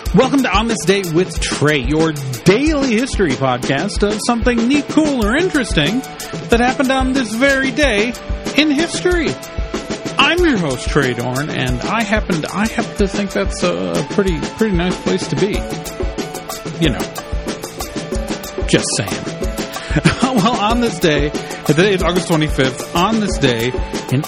Welcome to On This Day with Trey, your daily history podcast of something neat, cool, or interesting that happened on this very day in history. I'm your host, Trey Dorn, and I happen to think that's a pretty nice place to be. You know, just saying. Well, on this day, today is August 25th, on this day, in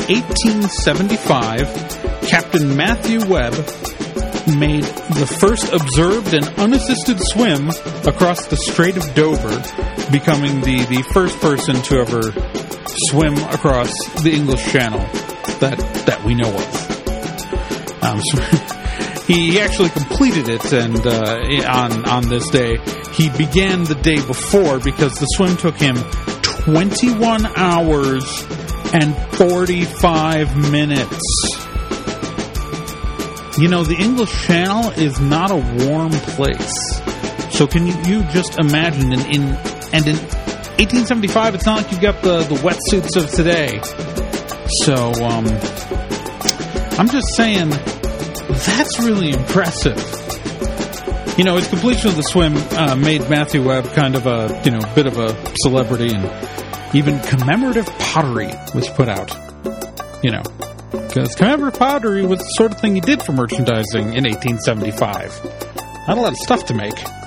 1875, Captain Matthew Webb made the first observed and unassisted swim across the Strait of Dover, becoming the first person to ever swim across the English Channel that we know of. So he actually completed it, and on this day, he began the day before because the swim took him 21 hours and 45 minutes. You know, the English Channel is not a warm place. So can you just imagine, in 1875, it's not like you've got the wetsuits of today. So, I'm just saying, that's really impressive. You know, his completion of the swim made Matthew Webb kind of a, bit of a celebrity, and even commemorative pottery was put out. Because commemorative pottery was the sort of thing you did for merchandising in 1875. Not a lot of stuff to make.